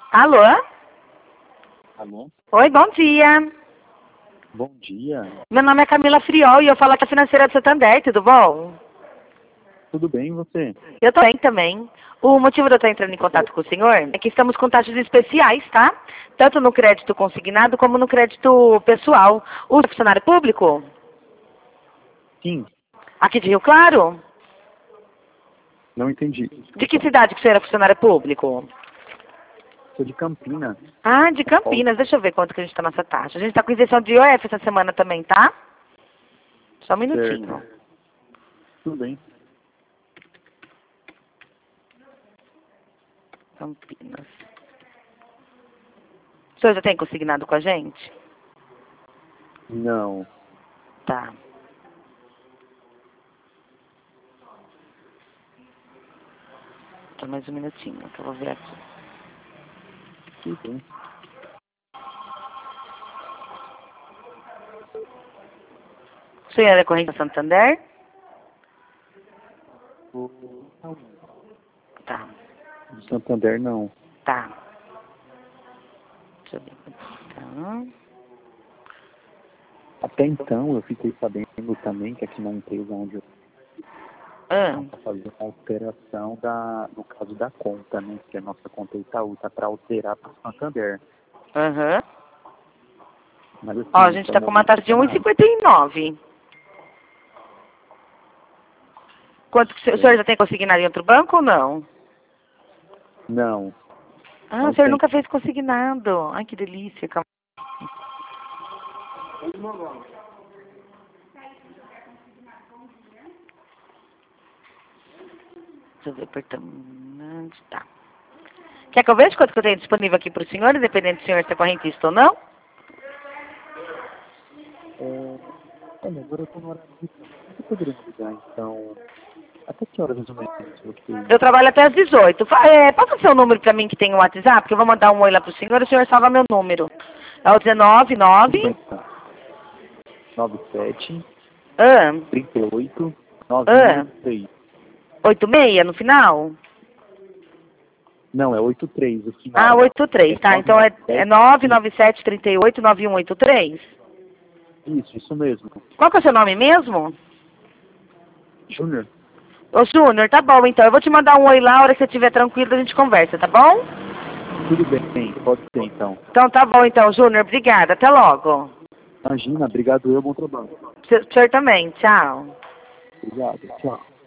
Alô? Alô? Oi, bom dia. Bom dia. Meu nome é Camila Friol e eu falo aqui da Financeira do Santander, tudo bom? Tudo bem e você? Eu tô bem também. O motivo de eu estar entrando em contato com o senhor é que estamos com taxas especiais, tá? Tanto no crédito consignado como no crédito pessoal. O funcionário público? Sim, Aqui de Rio Claro? não entendi. De que cidade que o senhor é funcionário público? Sou de Campinas. Ah, de Campinas. Deixa eu ver quanto que a gente tá nessa taxa. A gente tá com isenção de IOF essa semana também, tá? Só um minutinho. Certo. Tudo bem. Campinas. O senhor já tem consignado com a gente? Não. Tá. Só mais um minutinho que eu vou ver aqui. Tudo bem. O senhor é corrente Santander? Não. Tá. Do Santander, não. Tá. Deixa eu ver. Tá. Até então, eu fiquei sabendo também que aqui na empresa onde eu Ah, estou fazendo a alteração no caso da conta, né? Que a nossa conta Itaú está para alterar para o Santander. aham. Mas assim, Ó, a gente tá com uma taxa de 1,59. Quanto que o senhor já tem consignado em outro banco ou não? Não. Ah, Não o senhor tem. nunca fez consignado. Ai, que delícia. Calma. Deixa eu ver, apartamento. Tá. Quer que eu veja quanto que eu tenho disponível aqui para o senhor, independente do senhor ser correntista ou não? Olha, agora eu estou no horário de trabalho. Você poderia me ligar, então, até que horas mais ou menos você... Eu trabalho até às 18. Passa o seu número para mim que tem o WhatsApp, que eu vou mandar um oi lá pro senhor e o senhor salva meu número. É o 19 Tudo bem, 9 então. 97 ah, 38 ah, 913. 86 no final? Não, é 83 o Ah, final. 83, É tá. Então é 997. 997 38 9183. Isso mesmo. Qual que é o seu nome mesmo? Júnior, Ô, Júnior, tá bom então. Eu vou te mandar um oi lá, a hora que você estiver tranquilo, a gente conversa, tá bom? tudo bem, pode ser então. Então tá bom então, Júnior. Obrigada. Até logo. Imagina, obrigado eu, bom trabalho. O senhor também. Tchau. Obrigado, tchau.